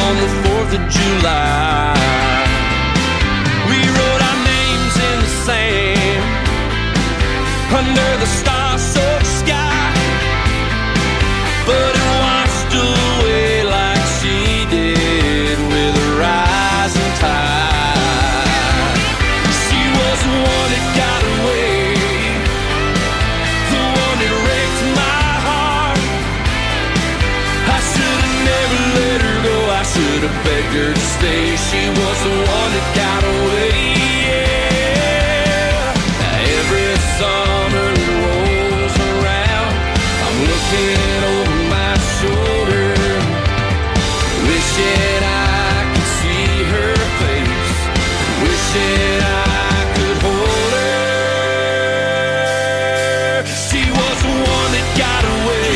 on the 4th of July. We wrote our names in the sand under the star-soaked sky, but it washed away like she did with a rising tide. She was the one that got away, the one that wrecked my heart. I should have never let her go, I should have begged her to stay. She was the one that got away, yeah. Every summer that rolls around, I'm looking over my shoulder, wishing I could see her face, wishing I could hold her. She was the one that got away,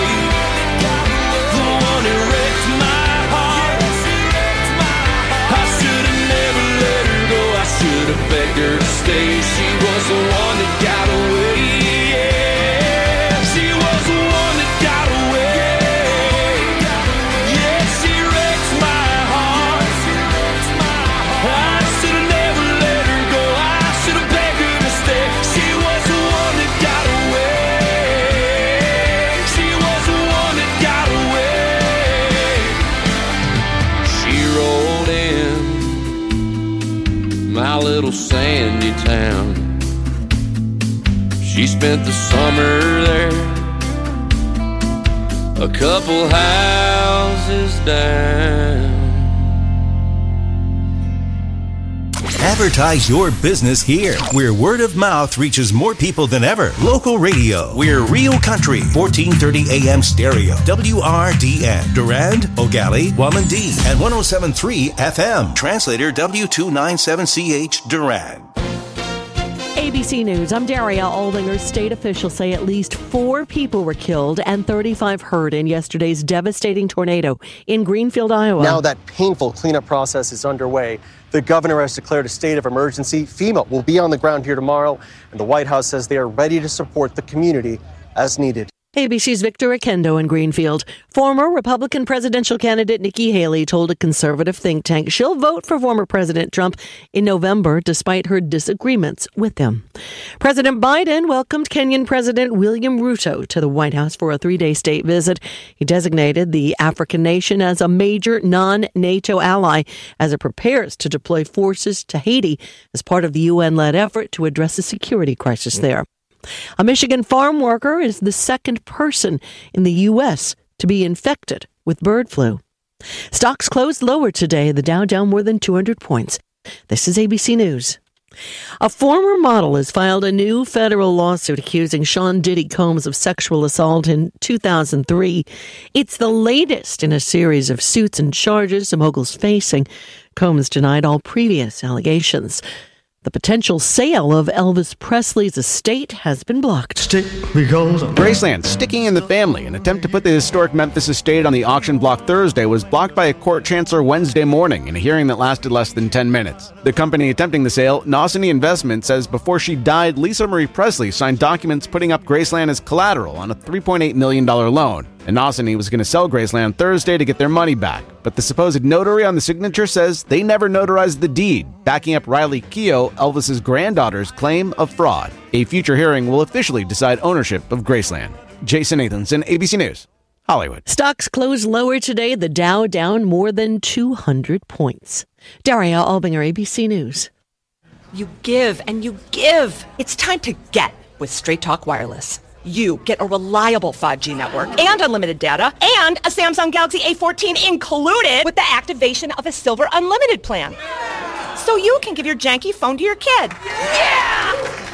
the one that wrecked my heart. I should have never let her go, I should have begged her to stay. She was the one that got away, yeah. She was the one that got away, yeah. She wrecked my heart. I should have never let her go, I should have begged her to stay. She was the one that got away, she was the one that got away. She rolled in my little sandy town. She spent the summer there, a couple houses down. Advertise your business here, where word of mouth reaches more people than ever. Local radio. We're Real Country, 1430 AM stereo. WRDN. Durand, Ogali, Wamandee, and 107.3 FM. Translator W297CH Durand. ABC News, I'm Daria Aldinger. State officials say at least 4 people were killed and 35 hurt in yesterday's devastating tornado in Greenfield, Iowa. Now that painful cleanup process is underway. The governor has declared a state of emergency. FEMA will be on the ground here tomorrow, and the White House says they are ready to support the community as needed. ABC's Victor Akendo in Greenfield. Former Republican presidential candidate Nikki Haley told a conservative think tank she'll vote for former President Trump in November despite her disagreements with him. President Biden welcomed Kenyan President William Ruto to the White House for a 3-day state visit. He designated the African nation as a major non-NATO ally as it prepares to deploy forces to Haiti as part of the UN-led effort to address the security crisis there. A Michigan farm worker is the second person in the U.S. to be infected with bird flu. Stocks closed lower today, the Dow down more than 200 points. This is ABC News. A former model has filed a new federal lawsuit accusing Sean Diddy Combs of sexual assault in 2003. It's the latest in a series of suits and charges the mogul's facing. Combs denied all previous allegations. The potential sale of Elvis Presley's estate has been blocked. Graceland, sticking in the family. An attempt to put the historic Memphis estate on the auction block Thursday was blocked by a court chancellor Wednesday morning in a hearing that lasted less than 10 minutes. The company attempting the sale, Nosany Investment, says before she died, Lisa Marie Presley signed documents putting up Graceland as collateral on a $3.8 million loan. And Nosany was going to sell Graceland Thursday to get their money back. But the supposed notary on the signature says they never notarized the deed, backing up Riley Keough, Elvis's granddaughter's claim of fraud. A future hearing will officially decide ownership of Graceland. Jason Nathanson, ABC News, Hollywood. Stocks closed lower today, the Dow down more than 200 points. Daria Albinger, ABC News. You give and you give. It's time to get with Straight Talk Wireless. You get a reliable 5G network and unlimited data and a Samsung Galaxy A14 included with the activation of a Silver Unlimited plan. So you can give your janky phone to your kid. Yeah!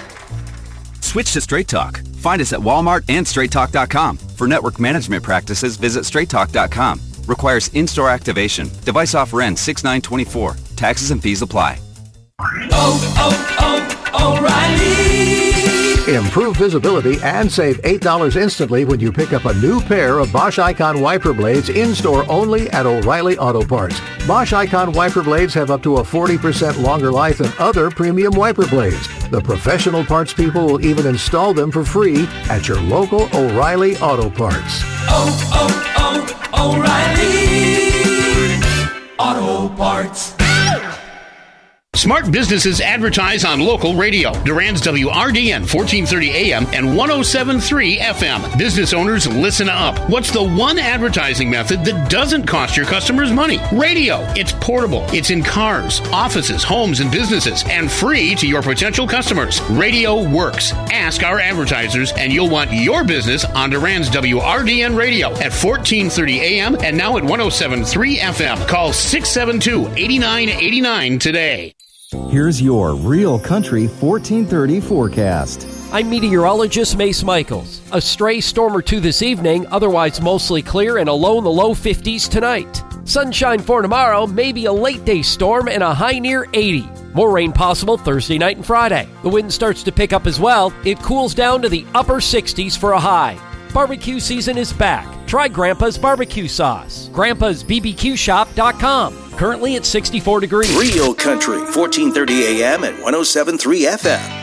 Switch to Straight Talk. Find us at Walmart and StraightTalk.com. For network management practices, visit StraightTalk.com. Requires in-store activation. Device offer ends 6/9/24. Taxes and fees apply. O'Reilly. Improve visibility and save $8 instantly when you pick up a new pair of Bosch Icon wiper blades in-store only at O'Reilly Auto Parts. Bosch Icon wiper blades have up to a 40% longer life than other premium wiper blades. The professional parts people will even install them for free at your local O'Reilly Auto Parts. O'Reilly Auto Parts. Smart businesses advertise on local radio. Durand's WRDN 1430 AM and 107.3 FM. Business owners, listen up. What's the one advertising method that doesn't cost your customers money? Radio. It's portable. It's in cars, offices, homes, and businesses, and free to your potential customers. Radio works. Ask our advertisers, and you'll want your business on Durand's WRDN radio at 1430 AM and now at 107.3 FM. Call 672-8989 today. Here's your Real Country 1430 forecast. I'm meteorologist Mace Michaels. A stray storm or two this evening, otherwise mostly clear and a low in the low 50s tonight. Sunshine for tomorrow, maybe a late day storm and a high near 80. More rain possible Thursday night and Friday. The wind starts to pick up as well. It cools down to the upper 60s for a high. Barbecue season is back. Try Grandpa's barbecue sauce. Grandpa'sBBQShop.com. Currently at 64 degrees. Real Country, 1430 AM and 107.3 FM.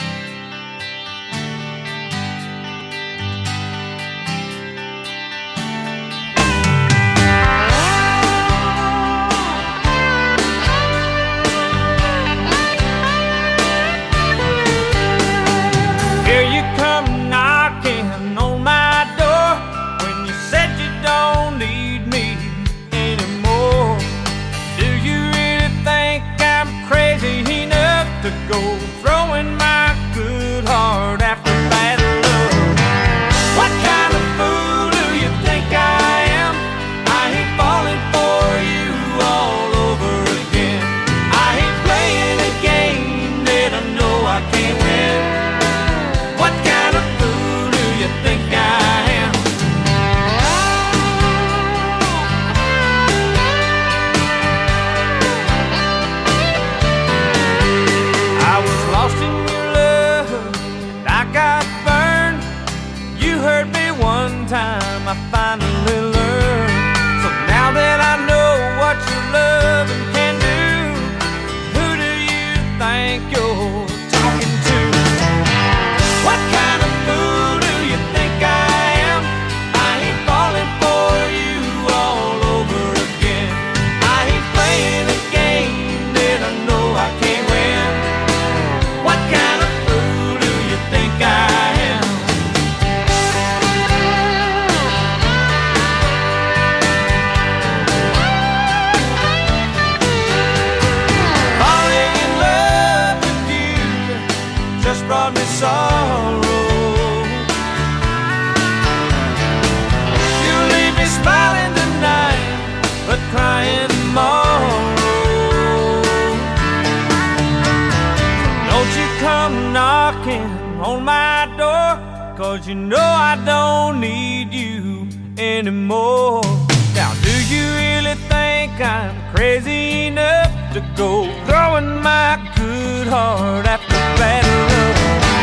Cause you know I don't need you anymore. Now do you really think I'm crazy enough to go throwing my good heart after bad love?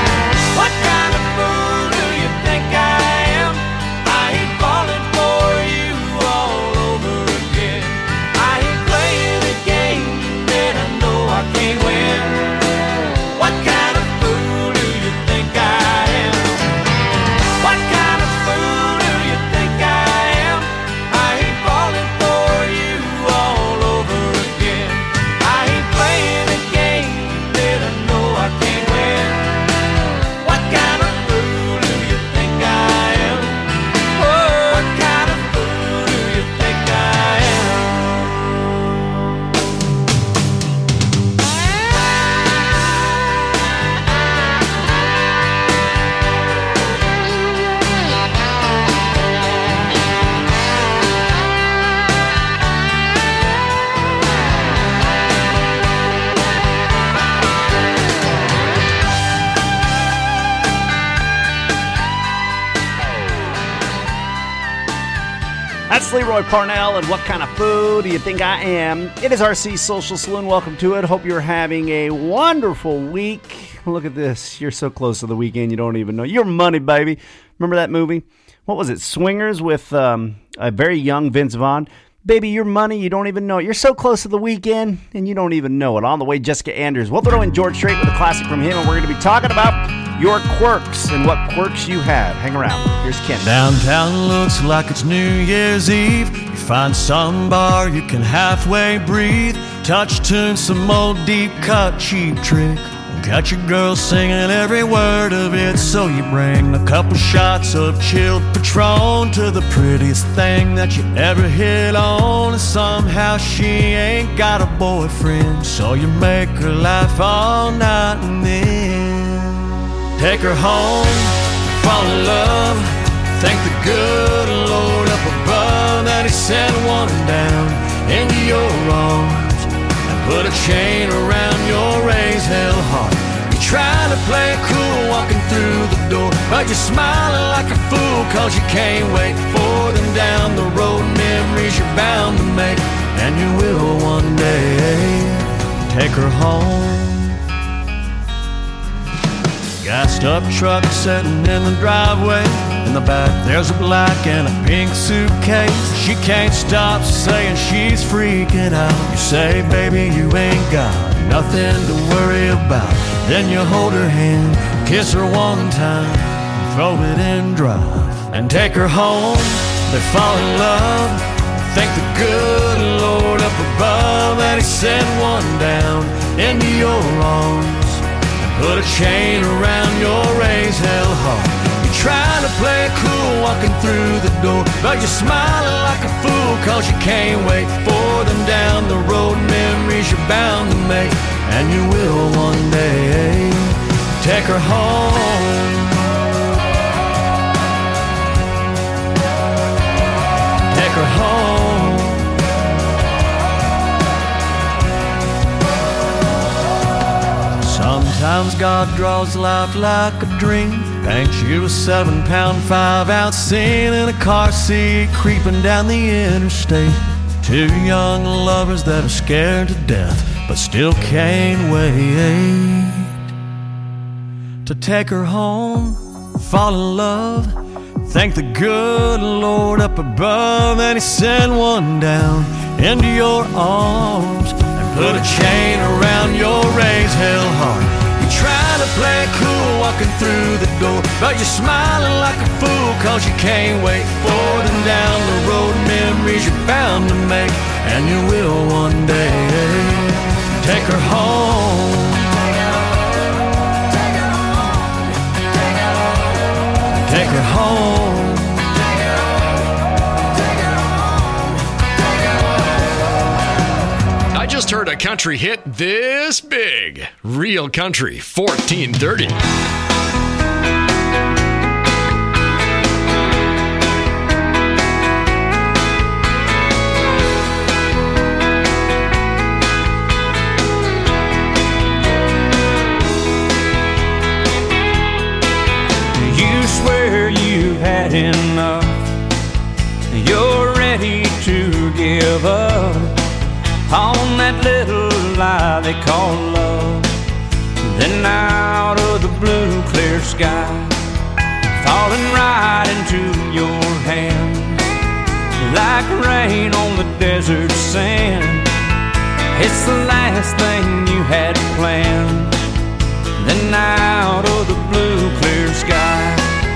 What kind of fool do you think I am? I ain't falling for you all over again. I ain't playing a game that I know I can't win. What kind of fool do you think I am? What kind of fool do you think I am? I ain't falling for you all over again. I ain't playing a game that I know I can't win. What kind of fool do you think I am? Oh, what kind of fool do you think I am? That's Leroy Parnell, and what kind of fool do you think I am? It is RC Social Saloon. Welcome to it. Hope you're having a wonderful week. Look at this. You're so close to the weekend, you don't even know. Your money, baby. Remember that movie? What was it? Swingers with a very young Vince Vaughn. Baby, your money, you don't even know it. You're so close to the weekend, and you don't even know it. On the way, Jessica Anders. We'll throw in George Strait with a classic from him, and we're going to be talking about your quirks and what quirks you have. Hang around. Here's Ken. Downtown looks like it's New Year's Eve. You're find some bar you can halfway breathe. Touch tune, some old deep cut cheap trick. Got your girl singing every word of it, so you bring a couple shots of chilled Patron to the prettiest thing that you ever hit on. And somehow she ain't got a boyfriend, so you make her laugh all night and then take her home, fall in love. Thank the good Lord up above that He sent one down into your arms and put a chain around your raised hell heart. You're trying to play it cool walking through the door, but you're smiling like a fool cause you can't wait for them down the road. Memories you're bound to make, and you will one day take her home. Gassed up truck sitting in the driveway. In the back there's a black and a pink suitcase. She can't stop saying she's freaking out. You say, baby, you ain't got nothing to worry about. Then you hold her hand, kiss her one time, and throw it in drive and take her home. They fall in love. Thank the good Lord up above that He sent one down into your arms and put a chain around your raised hell heart. You're trying to play it cool walking through the door, but you're smiling like a fool cause you can't wait for them down the road. Memories you're bound to make, and you will one day take her home. Take her home. Sometimes God draws life like a dream, paints you a 7-pound 5-ounce scene in a car seat creeping down the interstate. Two young lovers that are scared to death but still can't wait to take her home, fall in love. Thank the good Lord up above that He sent one down into your arms and put a chain around your raised hell heart. You're trying to play it cool walking through the door, but you're smiling like a fool cause you can't wait for them down the road. Memories you're bound to make, and you will one day take her home. Take her home. I just heard a country hit this big. Real Country 1430. Had enough, you're ready to give up on that little lie they call love. Then out of the blue clear sky, falling right into your hands like rain on the desert sand. It's the last thing you had planned. Then out of the blue clear sky,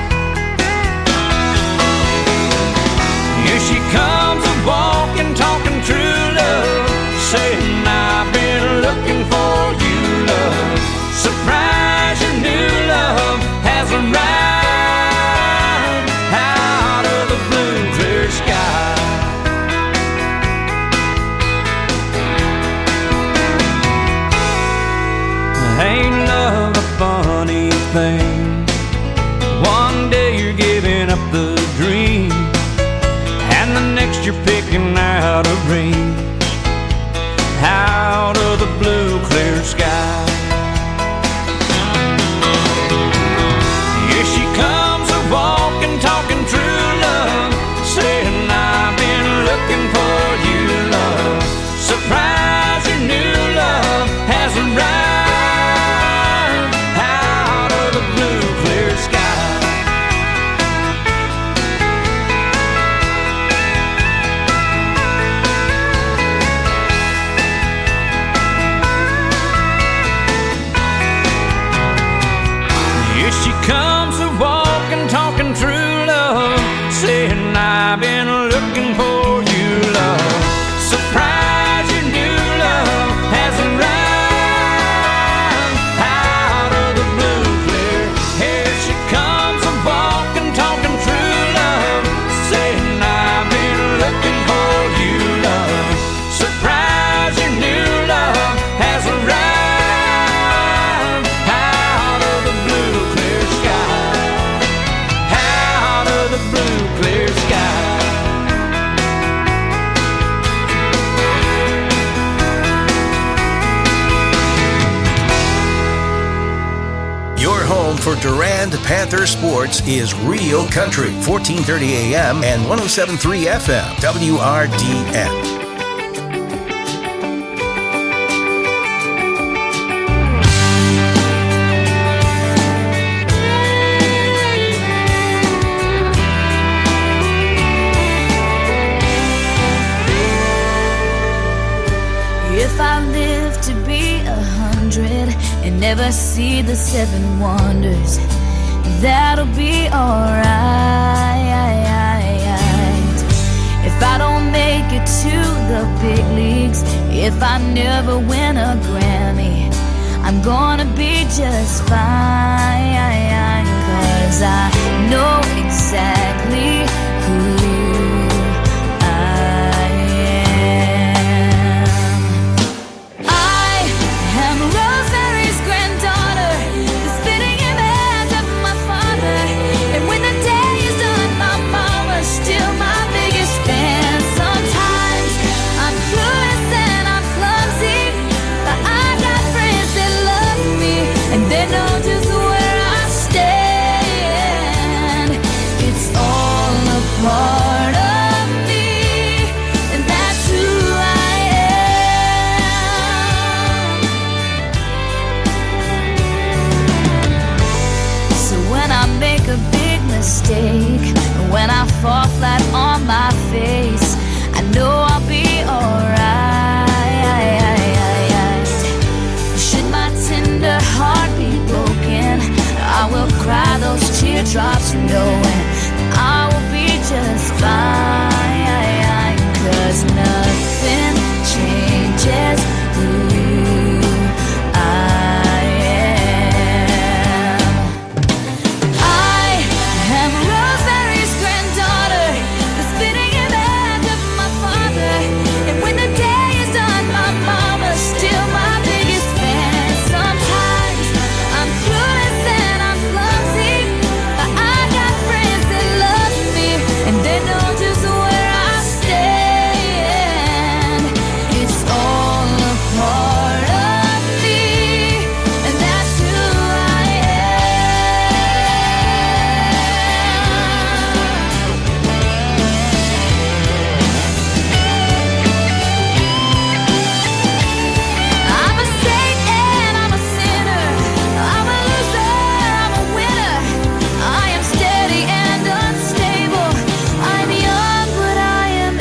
here she comes a-walking, talking true love, saying I've been looking for you, love. Surprise, your new love has arrived out of the blue clear sky. Ain't love a funny thing? One day you're giving up the dream, and the next you're picking out a ring out of the blue clear sky. Here she comes a-walking, talking true love, saying I've been looking for you, love. Surprise, your new love has arrived out of the blue clear sky. for Durand Panther Sports is Real Country, 1430 AM and 107.3 FM, WRDN. If I live to be 100 and never see the 7 wonders, that'll be alright. If I don't make it to the big leagues, if I never win a Grammy, I'm gonna be just fine, 'cause I know exactly who part of me, and that's who I am. So when I make a big mistake, when I fall flat on my face, I know I'll be alright. Should my tender heart be broken, I will cry those teardrops knowing I will be just fine, 'cause nothing changes who I am. I am Rosemary's granddaughter, the spitting image of my father, and when the day is done, my mama's still my biggest fan. Sometimes I'm clueless and I'm clumsy, but I got friends that love me, and they know just where I stand. It's all a part of me, and that's who I I'm a saint and I'm a sinner, I'm a loser, I'm a winner, I am steady and unstable, I'm young but I am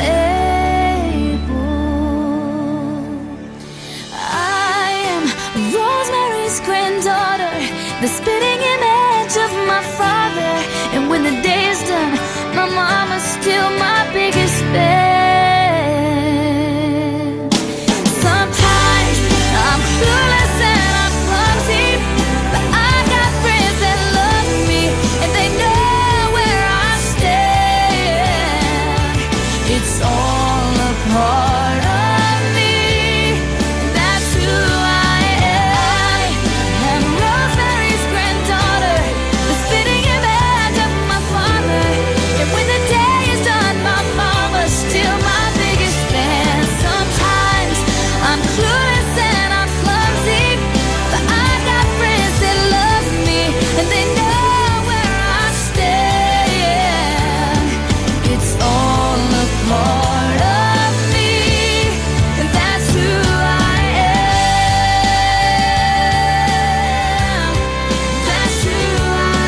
able. I am Rosemary's granddaughter, the spitting image of my father, and when the day is done, my mama's still my biggest fan. Sometimes I'm clueless and I'm clumsy, but I got friends that love me, and they know where I stand. It's all a part of me, and that's who I am. I'm Rosemary's granddaughter, the spitting image of my father, and when the day is done, my mama's still my biggest fan. Sometimes I'm clueless and I'm clumsy, but I got friends that love me, and they know where I stand. It's all a part of me, and that's who I am. That's who I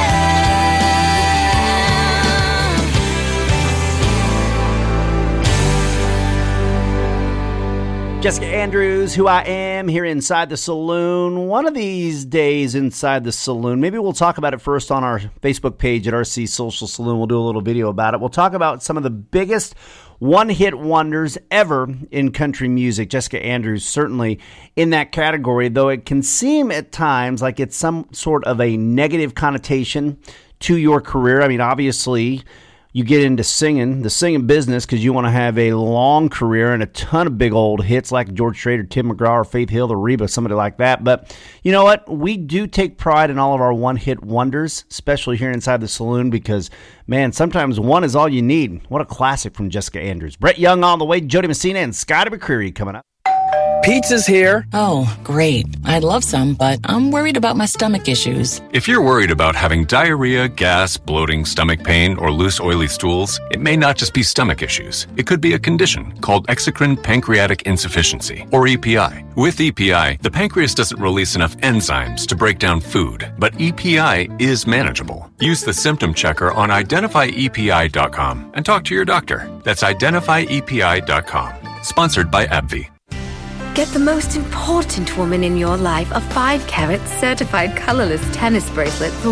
am. Jessica Andrews, Who I Am, here inside the saloon. One of these days inside the saloon, maybe we'll talk about it first on our Facebook page at RC Social Saloon. We'll do a little video about it. We'll talk about some of the biggest one-hit wonders ever in country music. Jessica Andrews certainly in that category, though it can seem at times like it's some sort of a negative connotation to your career. I mean, obviously, you get into singing, the singing business, because you want to have a long career and a ton of big old hits like George Strait or Tim McGraw or Faith Hill or Reba, somebody like that. But you know what? We do take pride in all of our one-hit wonders, especially here inside the saloon, because, man, sometimes one is all you need. What a classic from Jessica Andrews. Brett Young on the way, Jody Messina and Scotty McCreery coming up. Pizza's here. Oh, great. I'd love some, but I'm worried about my stomach issues. If you're worried about having diarrhea, gas, bloating, stomach pain, or loose, oily stools, it may not just be stomach issues. It could be a condition called exocrine pancreatic insufficiency, or EPI. With EPI, the pancreas doesn't release enough enzymes to break down food, but EPI is manageable. Use the symptom checker on identifyepi.com and talk to your doctor. That's identifyepi.com. Sponsored by AbbVie. Get the most important woman in your life a 5-carat certified colorless tennis bracelet for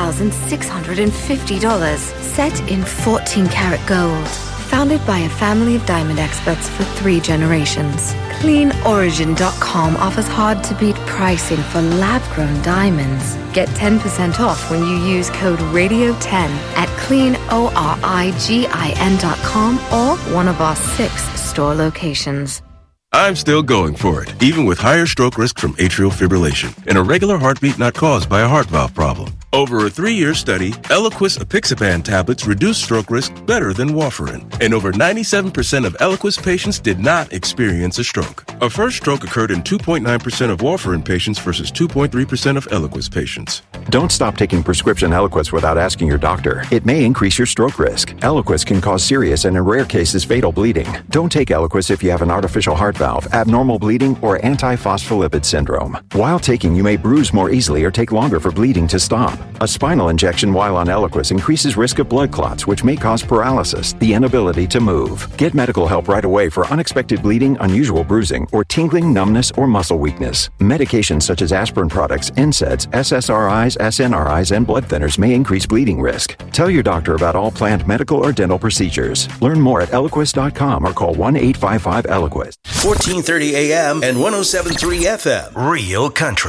$1,650. Set in 14-karat gold. Founded by a family of diamond experts for 3 generations. CleanOrigin.com offers hard-to-beat pricing for lab-grown diamonds. Get 10% off when you use code RADIO10 at CleanOrigin.com or one of our 6 store locations. I'm still going for it, even with higher stroke risk from atrial fibrillation, an irregular heartbeat not caused by a heart valve problem. Over a 3-year study, Eliquis apixaban tablets reduced stroke risk better than warfarin, and over 97% of Eliquis patients did not experience a stroke. A first stroke occurred in 2.9% of warfarin patients versus 2.3% of Eliquis patients. Don't stop taking prescription Eliquis without asking your doctor. It may increase your stroke risk. Eliquis can cause serious and in rare cases fatal bleeding. Don't take Eliquis if you have an artificial heart valve, abnormal bleeding, or antiphospholipid syndrome. While taking, you may bruise more easily or take longer for bleeding to stop. A spinal injection while on Eliquis increases risk of blood clots, which may cause paralysis, the inability to move. Get medical help right away for unexpected bleeding, unusual bruising, or tingling, numbness, or muscle weakness. Medications such as aspirin products, NSAIDs, SSRIs, SNRIs, and blood thinners may increase bleeding risk. Tell your doctor about all planned medical or dental procedures. Learn more at Eliquis.com or call 1-855-ELIQUIS. 1430 AM and 107.3 FM. Real Country.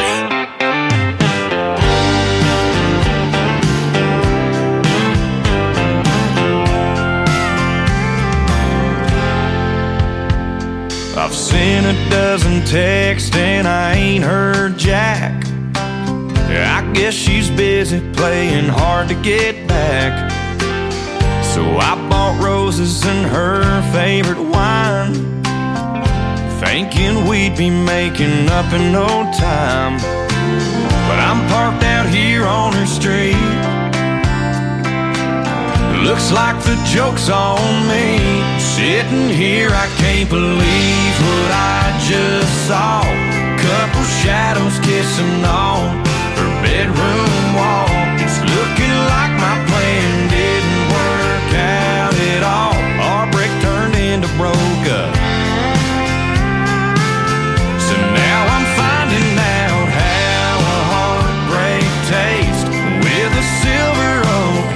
I've seen a dozen texts and I ain't heard jack. I guess she's busy playing hard to get back. So I bought roses and her favorite wine, thinking we'd be making up in no time. But I'm parked out here on her street. Looks like the joke's on me. Sitting here, I can't believe what I just saw. Couple shadows kissing on her bedroom wall. It's looking like my plan didn't work out at all. Our break turned into broke up. So now I'm finding out how a heartbreak tastes with a Silver Oak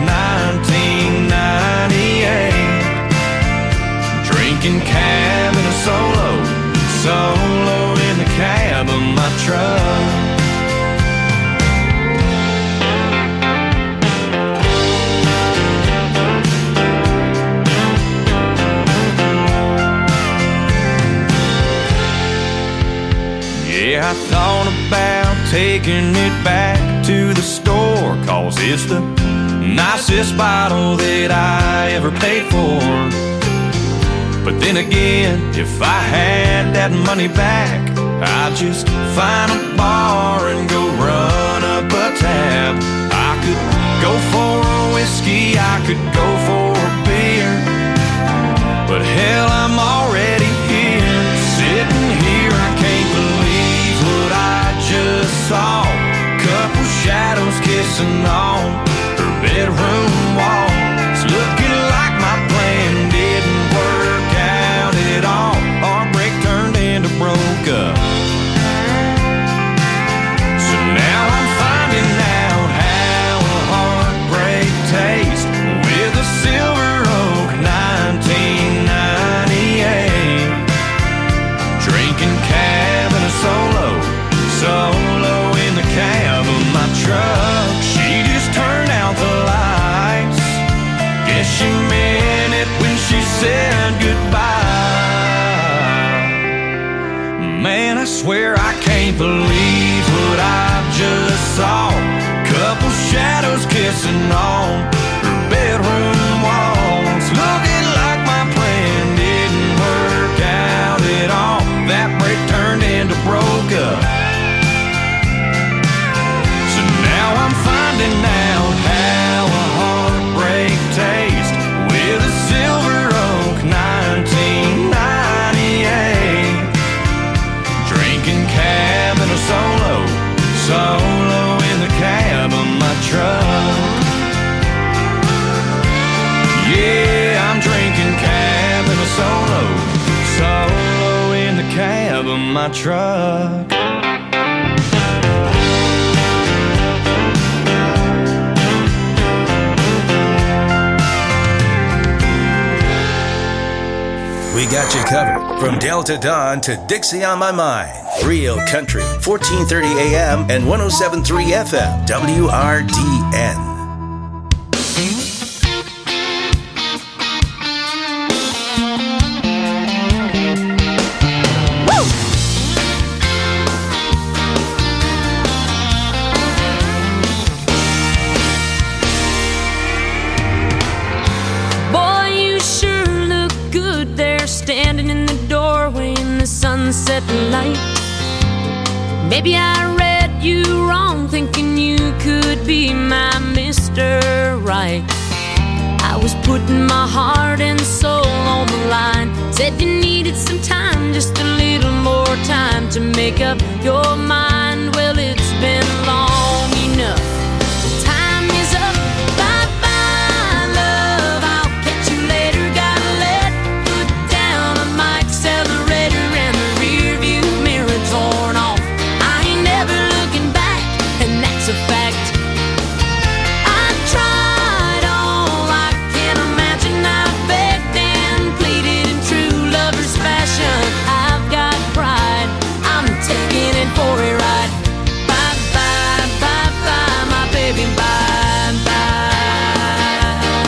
1998. Drinking cab in a solo in the cab of my truck. Yeah, I thought about taking it back to the store, 'cause it's the nicest bottle that I ever paid for. But then again, if I had that money back, I'd just find a bar and go run up a tab. I could go for a whiskey, I could go for a beer, but hell, I'm already here. Sitting here, I can't believe what I just saw. Couple shadows kissing on her bedroom wall. It's looking like my plan didn't work out at all. Our break turned into broke up. So now I'm finding out how a heartbreak tastes with a Silver Oak 1998. my truck. We got you covered from Delta Dawn to Dixie on My Mind. Real Country, 1430 AM and 107.3 FM, WRDN. Sunset light. Maybe I read you wrong, thinking you could be my Mr. Right. I was putting my heart and soul on the line. Said you needed some time, just a little more time to make up your mind. Well, it's been long enough. The time is up. Bye-bye, love. I'll catch you later. Gotta let foot down on my accelerator. Torn off. I ain't never looking back, and that's a fact. I tried all I can imagine. I begged and pleaded in true lover's fashion. I've got pride. I'm taking it for a ride. Bye bye, bye bye, my baby. Bye bye.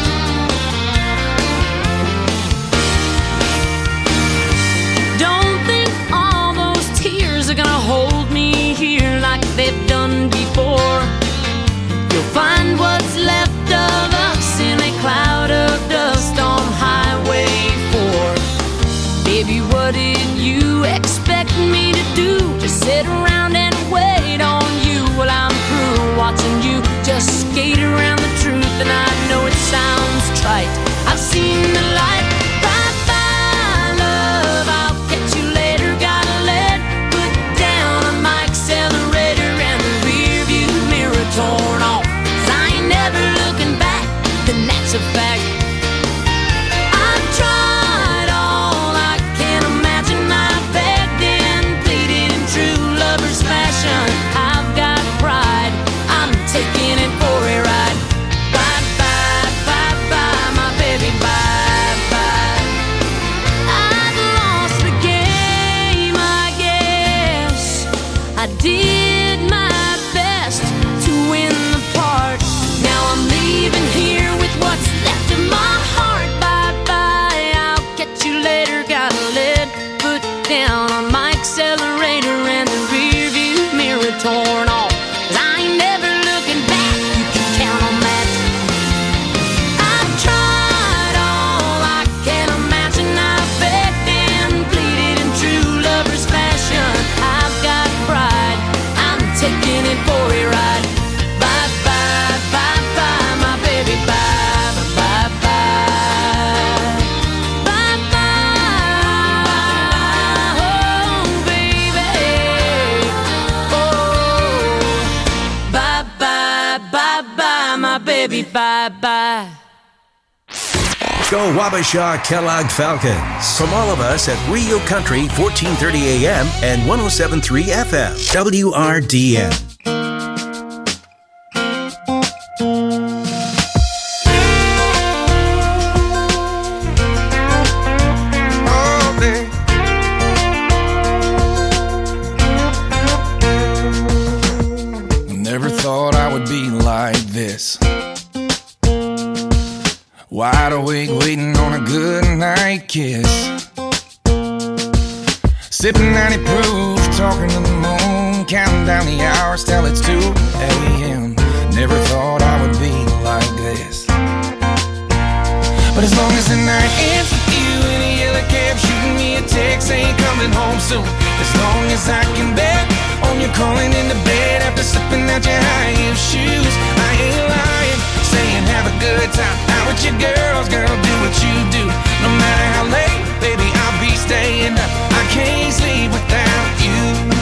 Don't think all those tears are gonna hold me here like they've done before. You'll find what's left of us in a cloud of dust on Highway 4. Baby, what did you expect me to do? Just sit around and wait on you while I'm through watching you just skate around the truth. And I know it sounds trite, I've seen the light. Bye-bye, love, I'll catch you later. Gotta let foot down on my accelerator and the rear view mirror torn off. 'Cause I ain't never looking back, and that's a fact. I've tried all I can imagine. I begged and pleaded in true lover's fashion. I've got pride, I'm taking it for a ride. Bye-bye, bye-bye, my baby, bye-bye. I've lost the game, I guess. I did my best to win the part. Now I'm leaving here with what's left of my heart. Bye-bye, I'll catch you later. Gotta let foot down on my accelerator and the rear view mirror torn off. 'Cause I ain't never looking back, you can count on that. I've tried all I can imagine. I begged and pleaded in true lover's fashion. I've got pride, I'm taking it for a ride. Bye-bye, bye-bye, my baby, bye-bye, bye-bye. Bye-bye, oh, baby. Oh, bye-bye, bye-bye, my baby, bye-bye. Go Wabasha Kellogg Falcons. From all of us at Rio Country, 1430 AM and 107.3 FM, WRDN. Never thought I would be like this. Wide awake, waiting on a good night kiss. Sipping 90 proof, talking to the moon, counting down the hours till it's 2 a.m. Never thought I would be like this. But as long as the night ends with you in a yellow cab, shooting me a text saying coming home soon. As long as I can bet on you calling into bed after slipping out your high heel shoes. I ain't lying, saying have a good time out with your girls, girl, do what you do. No matter how late, baby, I'll be staying up. I can't sleep without you.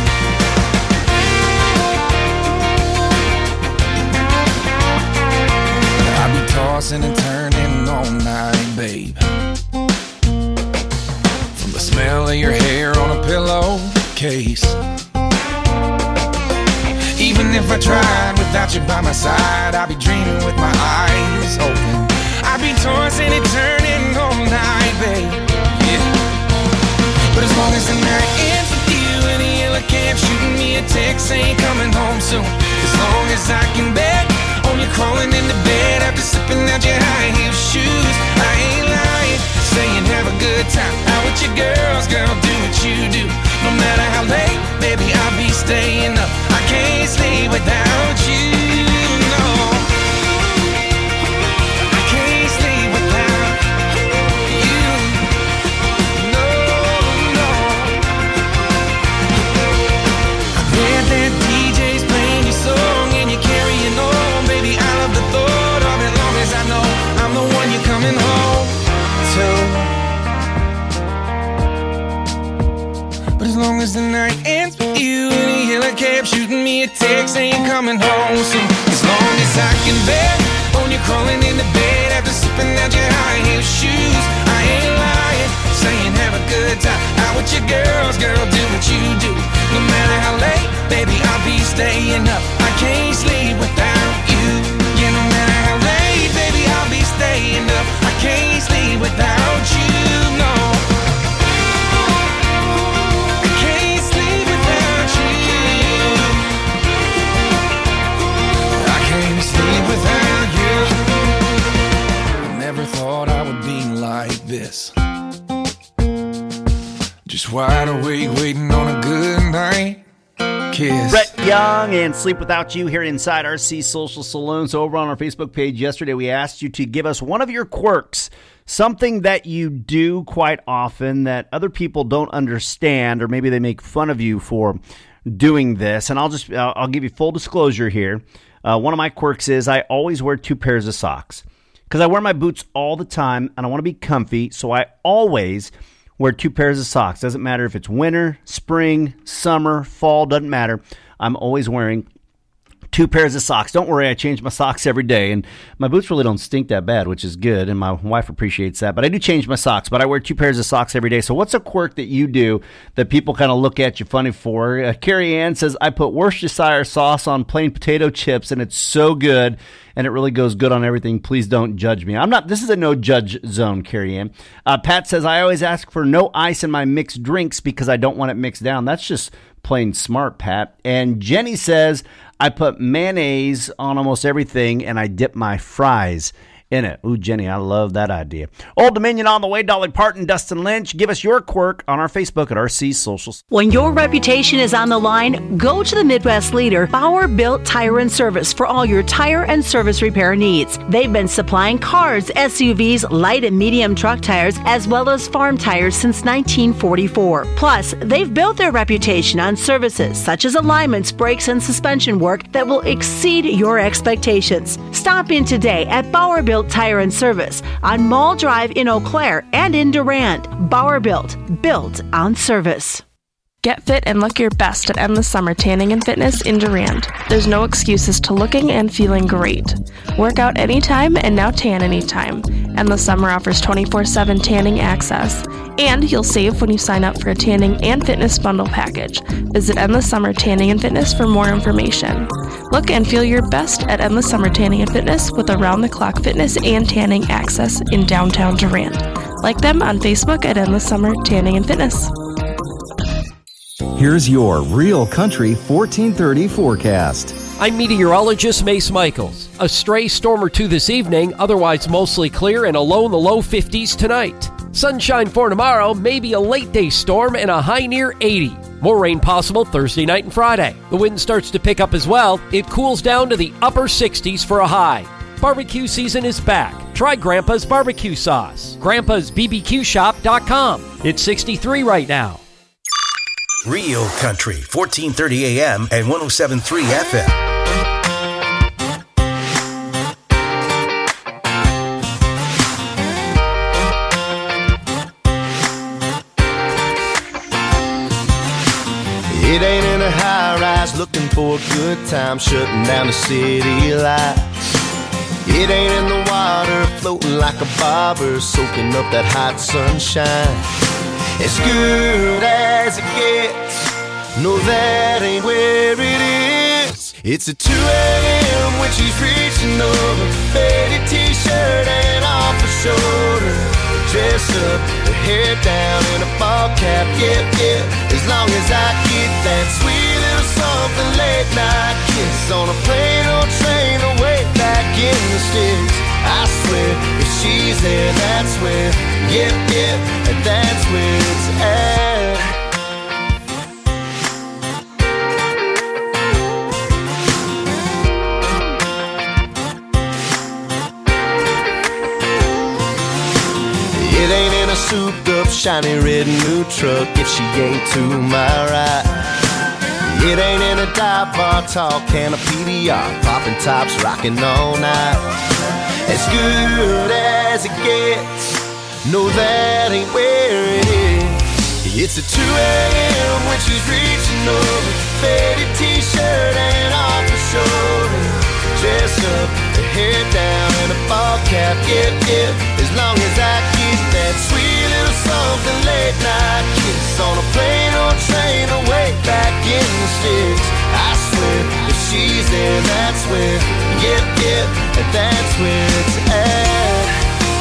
I'll be tossing and turning all night, babe. From the smell of your hair on a pillow case. Even if I tried without you by my side, I'd be dreaming with my eyes open. I'd be tossing and turning all night, babe. Yeah. But as long as the night ends with you in a yellow cab, shooting me a text saying coming home soon. As long as I can bet on you crawling into bed after sipping out your high heel shoes, I ain't lying, saying have a good time out with your girls, girl, do what you do. No matter how late, baby, I'll be staying up. I can't sleep without you, no. I can't sleep without you, no, no. I bet that DJ's playing your song and you're carrying on, baby, I love the thought of it, long as I know I'm the one you're coming home to. But as long as the night ends with you in a yellow cab, shooting me a text saying coming home soon. As long as I can bet on you crawling into bed after sipping out your high heel shoes, I ain't lying, saying have a good time out with your girls, girl, do what you do. No matter how late, baby, I'll be staying up. I can't sleep without you. Yeah, no matter how late, baby, I'll be staying up. I can't sleep without you, no. Without you, I never thought I would be like this. Just wide awake, waiting on a good night kiss. Brett Young and Sleep Without You here inside RC Social Saloon. So over on our Facebook page yesterday, we asked you to give us one of your quirks, something that you do quite often that other people don't understand, or maybe they make fun of you for doing this. And I'll give you full disclosure here. One of my quirks is I always wear 2 pairs of socks because I wear my boots all the time and I want to be comfy. So I always wear 2 pairs of socks. Doesn't matter if it's winter, spring, summer, fall, doesn't matter. I'm always wearing 2 pairs of socks. Don't worry, I change my socks every day, and my boots really don't stink that bad, which is good, and my wife appreciates that. But I do change my socks, but I wear 2 pairs of socks every day. So what's a quirk that you do that people kind of look at you funny for? Carrie Ann says, I put Worcestershire sauce on plain potato chips, and it's so good, and it really goes good on everything. Please don't judge me. This is a no judge zone, Carrie Ann. Pat says, I always ask for no ice in my mixed drinks because I don't want it mixed down. That's just plain smart, Pat. And Jenny says, I put mayonnaise on almost everything and I dip my fries in it. Ooh, Jenny, I love that idea. Old Dominion on the way, Dolly Parton, Dustin Lynch. Give us your quirk on our Facebook at RC Socials. When your reputation is on the line, go to the Midwest leader, Bauer Built Tire and Service, for all your tire and service repair needs. They've been supplying cars, SUVs, light and medium truck tires, as well as farm tires since 1944. Plus, they've built their reputation on services such as alignments, brakes, and suspension work that will exceed your expectations. Stop in today at Bauer Built Tire and Service on Mall Drive in Eau Claire and in Durand. Bauer Built on service. Get fit and look your best at Endless Summer Tanning and Fitness in Durand. There's no excuses to looking and feeling great. Work out anytime and now tan anytime. Endless Summer offers 24/7 tanning access. And you'll save when you sign up for a tanning and fitness bundle package. Visit Endless Summer Tanning and Fitness for more information. Look and feel your best at Endless Summer Tanning and Fitness with around-the-clock fitness and tanning access in downtown Durand. Like them on Facebook at Endless Summer Tanning and Fitness. Here's your Real Country 1430 forecast. I'm meteorologist Mace Michaels. A stray storm or two this evening, otherwise mostly clear and a low in the low 50s tonight. Sunshine for tomorrow, maybe a late day storm and a high near 80. More rain possible Thursday night and Friday. The wind starts to pick up as well. It cools down to the upper 60s for a high. Barbecue season is back. Try Grandpa's barbecue sauce. Grandpa'sBBQShop.com. It's 63 right now. Real Country, 1430 AM and 107.3 FM. It ain't in a high-rise looking for a good time, shutting down the city lights. It ain't in the water floating like a bobber, soaking up that hot sunshine. As good as it gets, No, that ain't where it is. It's at 2 a.m. when she's reaching over, faded t-shirt and off her shoulder, dress up, her hair down in a ball cap, yeah, yeah. As long as I get that sweet little something late night kiss on a plane or train away back in the sticks. I swear, if she's there, that's where, yeah, yeah, and that's where it's at. It ain't in a souped up, shiny red new truck if she ain't to my right. It ain't in a dive bar talking a PBR, popping tops, rocking all night. As good as it gets, no, that ain't where it is. It's at 2 a.m. when she's reaching over, faded t-shirt and off her shoulder, dress up, her hair down and a ball cap, yeah, yeah. As long as I get that sweet little something late night kiss on a plane or train away back in the sticks. I swear, if she's there, that's where, yeah, yeah, and that's where it's at.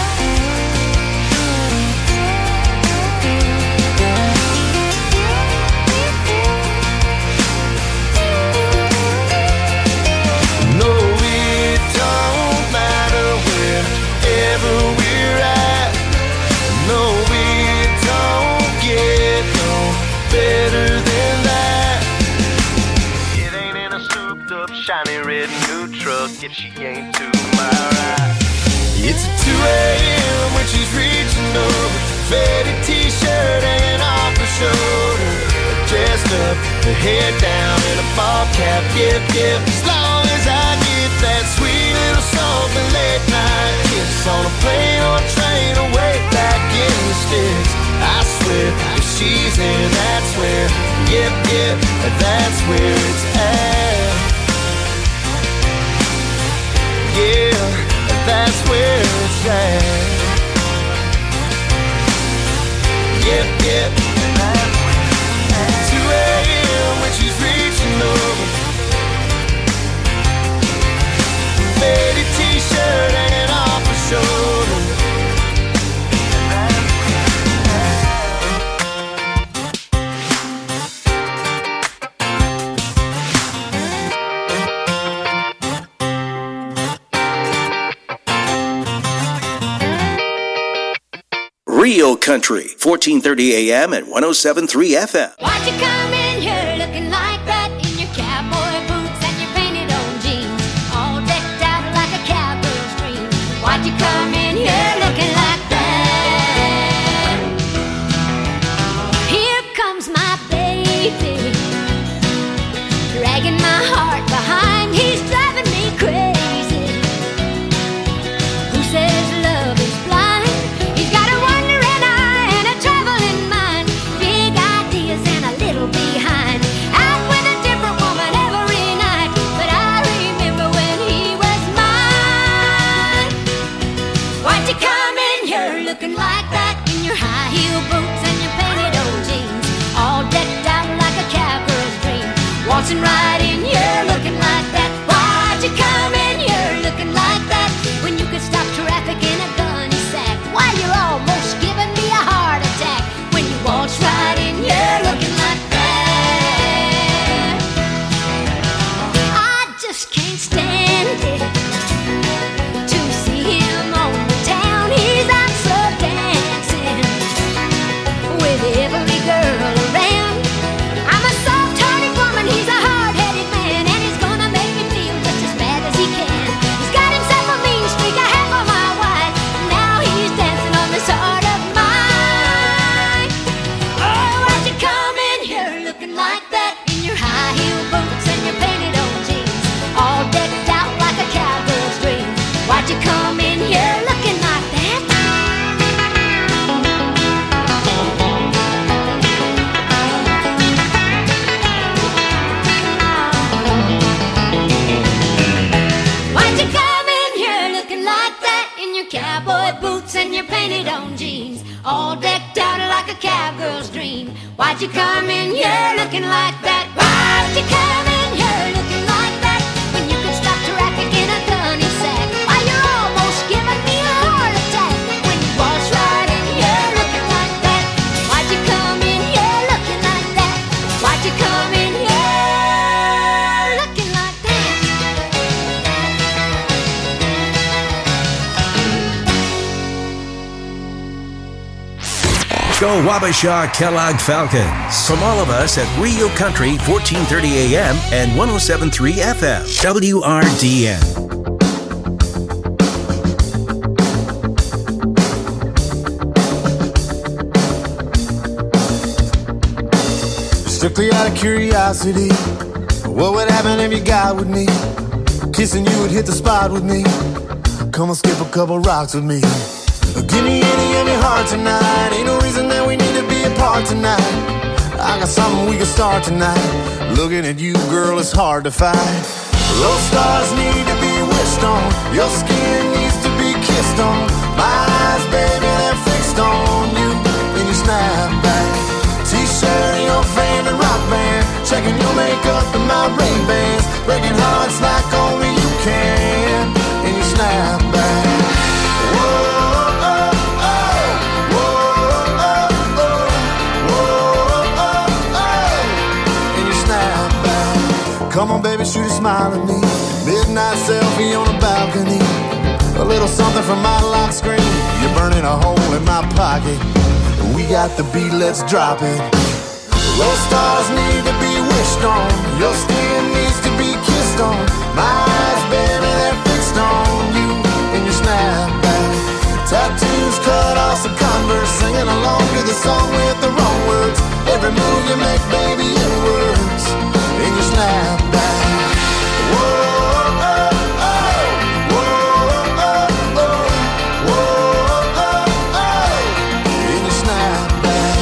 No, it don't matter wherever we're at. No, it don't get no better than that. It ain't in a souped up, shiny red new truck if she ain't to my right. It's at 2 a.m. when she's reaching over, faded t-shirt and off her shoulder, dressed up, her hair down in a ball cap, yeah, yeah. As long as I get that sweet little something late night kiss on a plane or train away back in the sticks. I swear, if she's in, that's where, yep, yep, that's where it's at. Yeah, that's where it's at. Yep, yep, that's where it's at. 2 a.m. when she's reaching over, faded t-shirt and off her shoulder. Real Country, 1430 AM and 107.3 FM. Why'd you come in here looking like that in your cowboy boots and your painted on jeans, all decked out like a cowgirl's dream? Why'd you come in here looking like that? Here comes my baby, dragging my heart behind. He's driving me crazy. Who says love is blind? He's got a wandering eye and a traveling mind, big ideas and a little behind. Out with a different woman every night, but I remember when he was mine. Why'd you come in here looking like that in your high heel boots and your painted old jeans, all decked out like a cowgirl's dream, waltzing right in here looking like that? Why'd you come in here looking like that when you could stop traffic in a gunny sack? Why, you're almost giving me a heart attack when you waltz right in here looking like that. I just can't stand it to see him on the town. He's out so dancing with every girl around. I'm a soft-hearted woman, he's a hard-headed man, and he's gonna make me feel just as bad as he can. He's got himself a mean streak, a half of my wife. Now he's dancing on this heart of mine. Oh, why'd you come in here looking like that in your high heel boots and your painted on jeans, all decked out like a cowgirl's dream? Why'd you come in here looking like that? Why'd you come in here looking like that? Why'd you come in here looking like that? When you could stop traffic in a gunny sack. Why, you're almost giving me a heart attack. When you waltz right in here looking like that. Why'd you come in here looking like that? Why'd you come in here looking like that? Go Wabasha Kellogg Falcons. From all of us at Rio Country, 1430 AM and 107.3 FM. WRDN. Strictly out of curiosity, what would happen if you got with me? Kissing you would hit the spot with me. Come on, skip a couple rocks with me. Give me any of your heart tonight. Ain't no reason that we need to be apart tonight. I got something we can start tonight. Looking at you, girl, it's hard to fight. Those stars need to be wished on. Your skin needs to be kissed on. My eyes, baby, they're fixed on you in your snapback. T-shirt and your favorite rock band. Checking your makeup and my Ray-Bans. Breaking hearts like only you can in your snapback. Come on, baby, shoot a smile at me. Midnight selfie on a balcony. A little something from my lock screen. You're burning a hole in my pocket. We got the beat, let's drop it. Those stars need to be wished on. Your skin needs to be kissed on. My eyes, baby, they're fixed on you in your snapback. Tattoos cut off some Converse. Singing along to the song with the wrong words. Every move you make, baby, it works in your snapback. Whoa, oh, oh, whoa, oh, oh, whoa, oh, oh, in your snapback.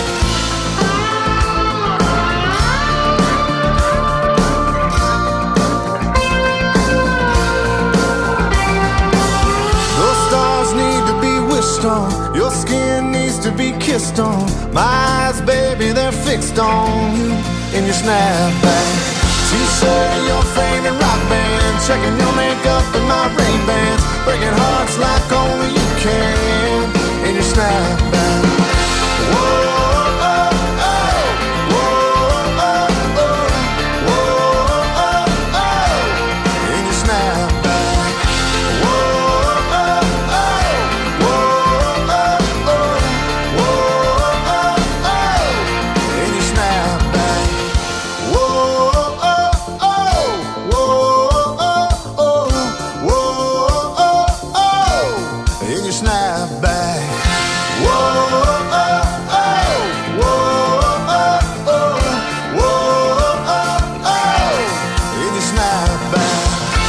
Those stars need to be wished on. Your skin needs to be kissed on. My eyes, baby, they're fixed on you in your snapback. T-shirt and your favorite rock band. Checking your makeup and my Ray-Bans. Breaking hearts like only you can in your snapback. Whoa, oh, oh, whoa, oh, oh, whoa, oh, oh, in your snapback. Whoa, oh, oh, whoa, oh, oh, whoa, oh, oh, in your snapback. Whoa, oh, oh, whoa, oh, oh, whoa, oh, oh, in your snapback. Whoa, oh, oh, whoa, oh, oh, whoa, oh, oh, in your snapback.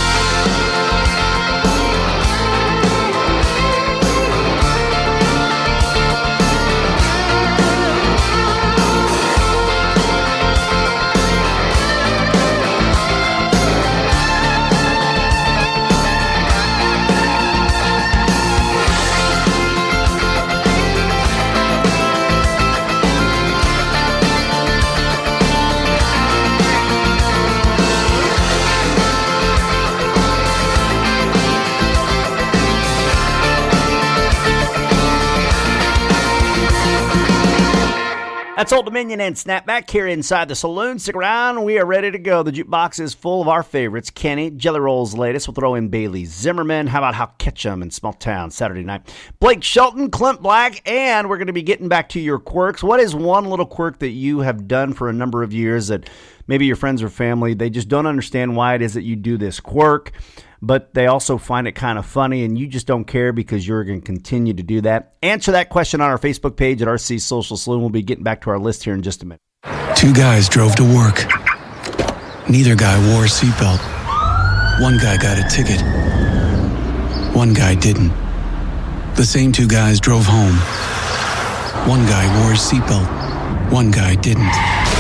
That's Old Dominion and Snapback here inside the saloon. Stick around. We are ready to go. The jukebox is full of our favorites. Kenny, Jelly Roll's latest. We'll throw in Bailey Zimmerman. How about How Ketchum in Small Town Saturday night? Blake Shelton, Clint Black, and we're going to be getting back to your quirks. What is one little quirk that you have done for a number of years that maybe your friends or family, they just don't understand why it is that you do this quirk, but they also find it kind of funny, and you just don't care because you're going to continue to do that? Answer that question on our Facebook page at RC Social Saloon. We'll be getting back to our list here in just a minute. Two guys drove to work. Neither guy wore a seatbelt. One guy got a ticket. One guy didn't. The same two guys drove home. One guy wore his seatbelt. One guy didn't.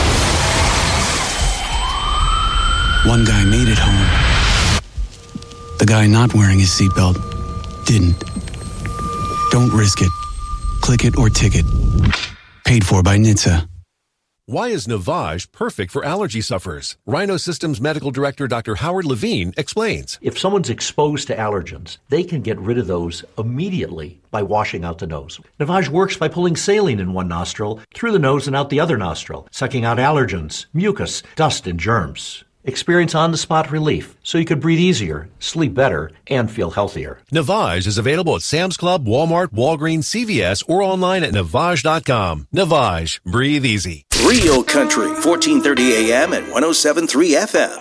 One guy made it home. The guy not wearing his seatbelt didn't. Don't risk it. Click it or ticket. Paid for by NHTSA. Why is Navage perfect for allergy sufferers? Rhino Systems Medical Director Dr. Howard Levine explains. If someone's exposed to allergens, they can get rid of those immediately by washing out the nose. Navage works by pulling saline in one nostril, through the nose and out the other nostril, sucking out allergens, mucus, dust, and germs. Experience on-the-spot relief so you could breathe easier, sleep better, and feel healthier. Navage is available at Sam's Club, Walmart, Walgreens, CVS, or online at Navage.com. Navage. Breathe easy. Real Country, 1430 AM and 107.3 FM.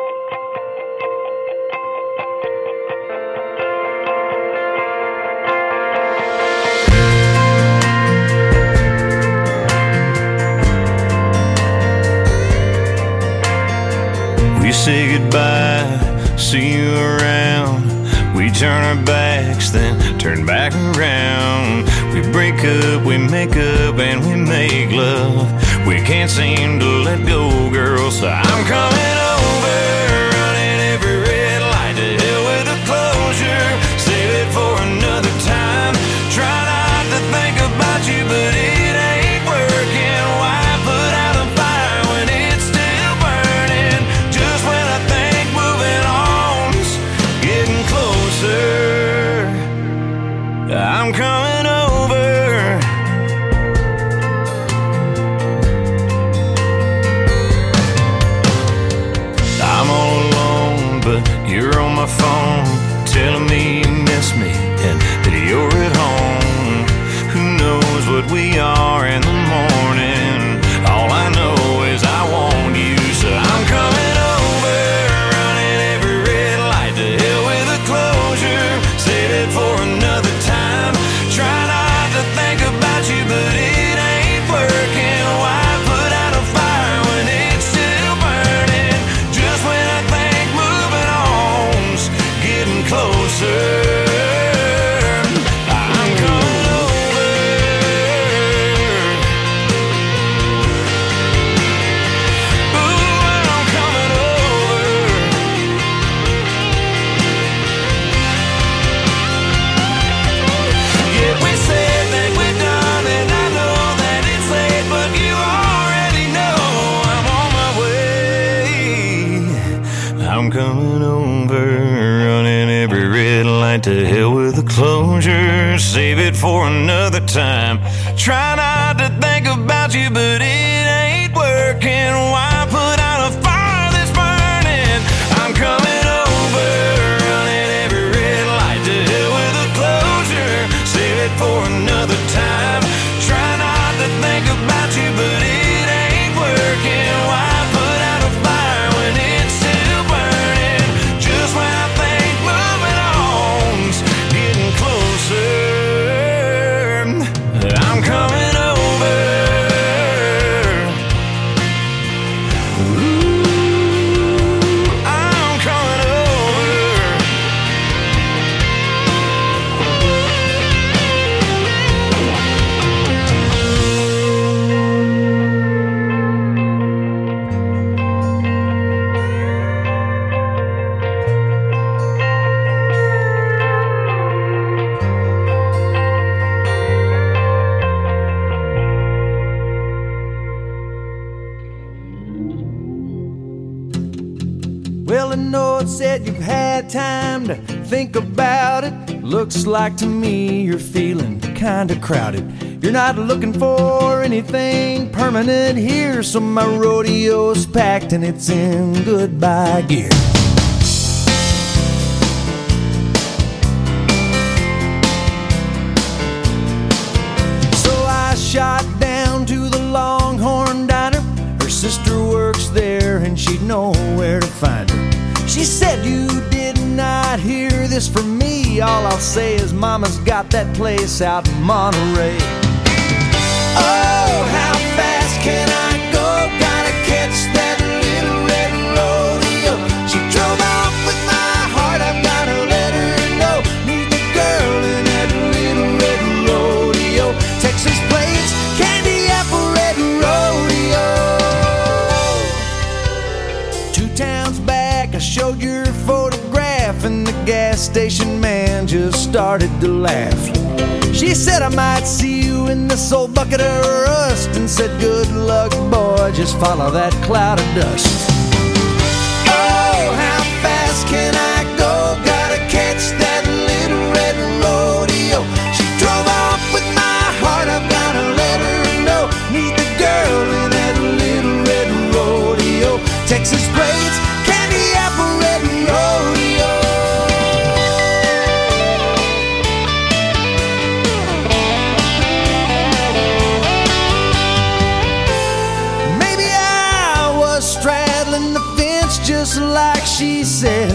We say goodbye, see you around. We turn our backs, then turn back around. We break up, we make up, and we make love. We can't seem to let go, girl, so I'm coming over. Running every red light, to hell with the closure. Save it for another time. Try not to think about you, but it ain't working. Why put out a fire when it's still burning? Just when I think moving on's getting closer, I'm coming over. I'm all alone, but you're on my phone, telling me you miss me and that you're at home. Who knows what we are in the morning? All I know is I want you, so I'm coming over. Running every red light, to hell with a closure. Save it for another time. Try not to think about you, but it ain't working. Why put out a fire when it's still burning? Just when I think moving on's getting closer, I'm coming over. Ooh, I'm coming over. Yeah, we said that we're done, and I know that it's late, but you already know I'm on my way. I'm coming over, running every red light, to hell with the closure. Save it for another time. Try not to think about you, but it ain't working. Why put out a fire that's burning? I'm coming over, running every red light, to hell with the closure. Save it for another time. Try not to think about you, but it ain't working. Why put out a fire when it's still burning? Just when I think moving on's getting closer, I'm coming over. Ooh, I'm coming over. Well, I know it said you've had time to think about it. Looks like to me you're feeling kinda crowded. You're not looking for anything permanent here, so my rodeo's packed and it's in goodbye gear. So I shot down to the Longhorn Diner. Her sister works there and she'd know where to find her. She said, you did not hear this from me. All I'll say is mama's got that place out in Monterey. Oh, how fast can I go? Gotta catch that little red rodeo. She drove off with my heart, I've gotta let her know. Meet the girl in that little red rodeo. Texas plains, candy apple red rodeo. 2 towns back, I showed your photograph, and the gas station man just started to laugh. She said I might see you in this old bucket of rust, and said good luck boy, I just follow that cloud of dust. Oh, how fast can I go? Gotta catch that little red rodeo. She drove off with my heart, I've gotta let her know. Meet the girl in that little red rodeo. Texas braids, candy apple red rodeo. Maybe I was straddling the fence just like she said.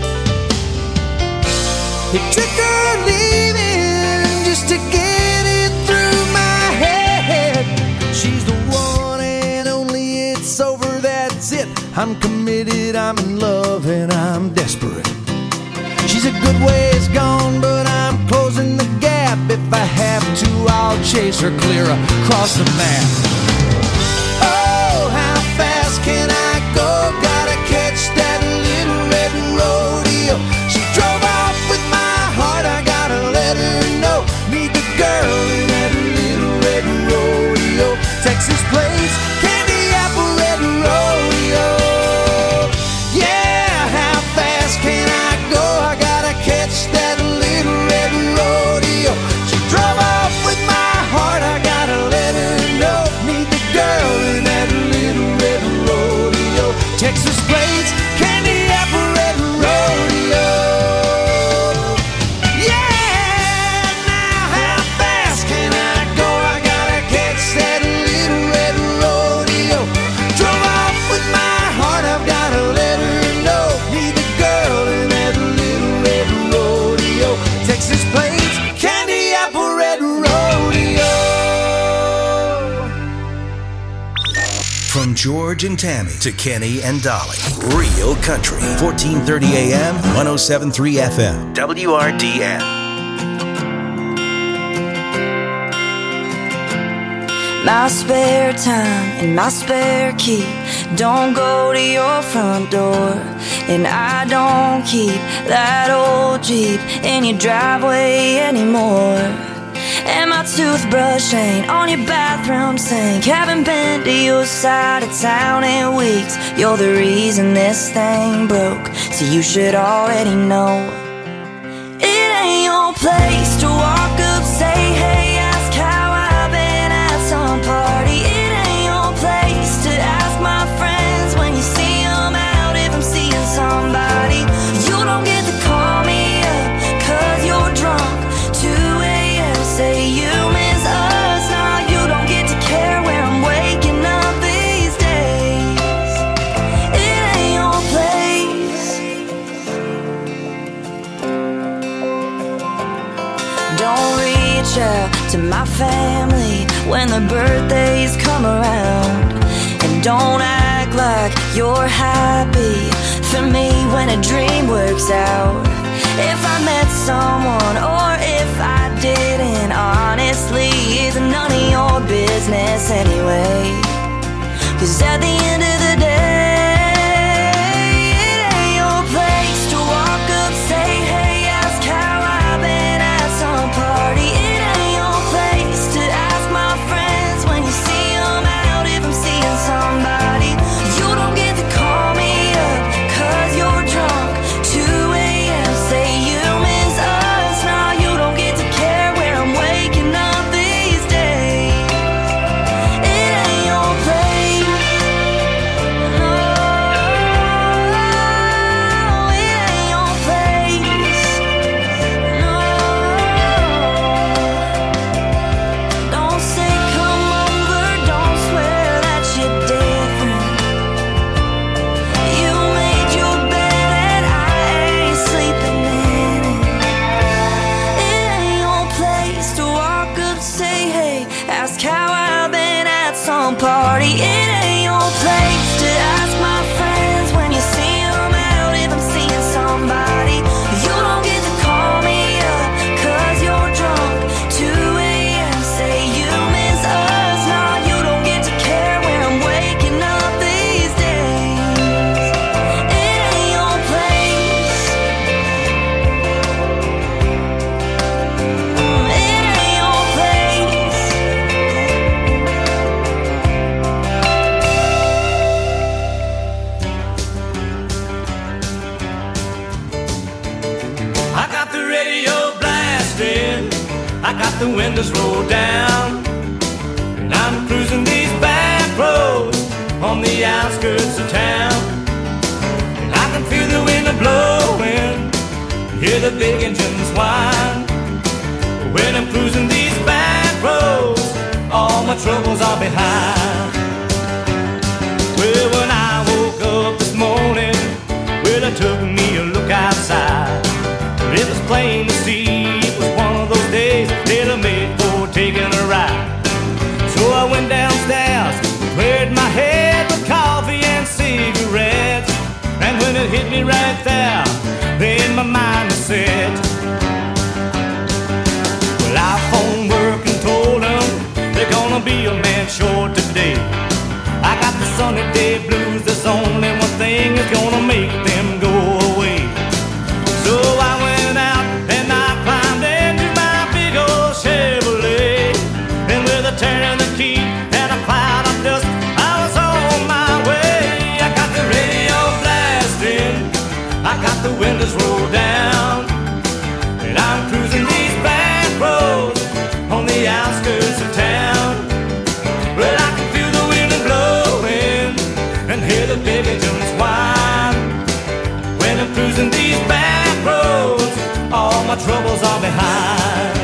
It took her leaving just to get it through my head. She's the one and only, it's over, that's it. I'm committed, I'm in love, and I'm desperate. She's a good ways gone, but I'm closing the gap. If I have to, I'll chase her clear across the map. Oh, how fast can I go? Gotta catch that little red rodeo. She drove off with my heart, I gotta let her know. Meet the girl in that little red rodeo. Texas plains, candy apple red rodeo. Yeah, how fast can I go? I gotta catch that little red rodeo. She drove off with my heart, I gotta let her know. Meet the girl in that little red rodeo. Texas plains, candy apple red rodeo. Yeah, now how fast can I go? I gotta catch that little red rodeo. Drove off with my heart, I've gotta let her know. Meet the girl in that little red rodeo. Texas plains, candy apple red rodeo. From George and Tammy to Kenny and Dolly. Real Country. 1430 AM, 107.3 FM. WRDN. My spare time and my spare key don't go to your front door, and I don't keep that old Jeep in your driveway anymore. And my toothbrush ain't on your bathroom sink. Haven't been to your side of town in weeks. You're the reason this thing broke, so you should already know. It ain't your place to walk up, say hey, ask how I've been at some party. It ain't your place to ask my friends when you see them out if I'm seeing somebody. You don't get to call me up 'cause you're drunk. 2 a.m. say you miss us. Now you don't get to care where I'm waking up these days. It ain't your place. Don't reach out to my family when the birthdays come around, and don't act like you're happy for me when a dream works out. If I met someone or if I didn't, honestly, it's none of your business anyway. 'Cause at the end of the day, it ain't your place to walk up, say hey, ask how I've been at some party. It ain't your place to ask my friends when you see them out if I'm seeing somebody. You don't get to call me up 'cause you're drunk. 2 a.m. say you miss us. Now you don't get to care where I'm waking up these days. It ain't your place. No, it ain't your place. No, don't say come over, don't swear that you're different. You made your bed and I ain't sleeping in it. It ain't your place to walk up, say hey, ask how I've been at some party. It ain't your place to ask my friends when you see them out if I'm seeing somebody. You don't get to call me up 'cause you're drunk. 2 a.m. say you miss us. Now you don't get to care where I'm waking up these days. It ain't your place. It ain't your place. the windows rolled down, and I'm cruising these back roads on the outskirts of town. And I can feel the wind blowing, hear the big engines whine. When I'm cruising these back roads, all my troubles are behind. Well, when I woke up this morning, well, I took me a look outside. It was plain to see it was one of those days tailor-made for taking a ride. So I went downstairs, cleared my head with coffee and cigarettes. And when it hit me right there, then my mind was set. Well, I phoned work and told them they're gonna be a man short today. I got the sunny day blues, there's only one thing that's gonna make them go away. So I went out and I climbed into my big old Chevrolet, and with a turn in the key and a cloud of dust, I was on my way. I got the radio blasting, I got the windows rolled down, and I'm cruising these back roads on the outskirts of town. Well, I can feel the wind blowing and hear the big engines whine. When I'm cruising these back roads, all my troubles are behind.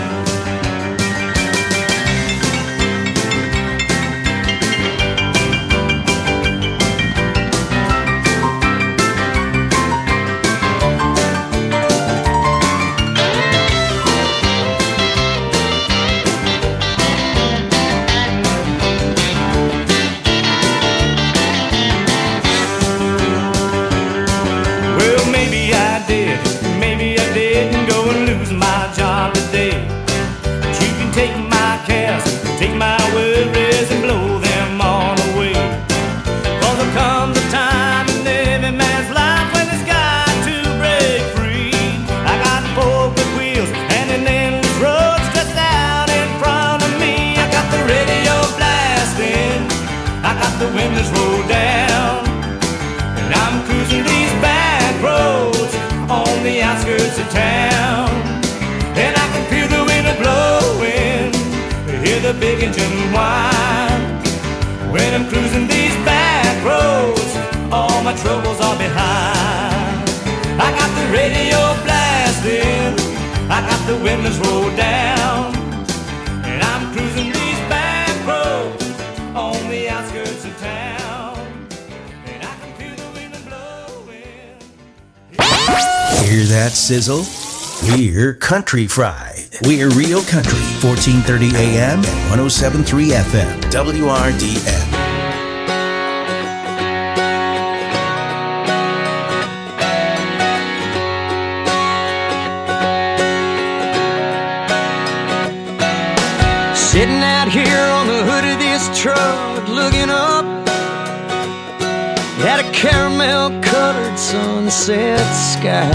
The windows roll down, and I'm cruising these back roads on the outskirts of town. And I can feel the wind blowing, hear the big engine whine. When I'm cruising these back roads, all my troubles are behind. I got the radio blasting, I got the windows rolled down, and I'm cruising these back roads on the outskirts of town, and I can feel the wind blowing. Hear that sizzle? We're Country Fried. We're Real Country, 1430 AM and 107.3 FM, WRDN. Sitting out here on the hood of this truck, looking up at a caramel-colored sunset sky.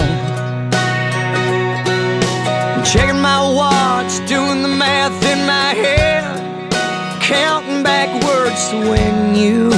Checking my watch, doing the math in my head, counting backwards to when you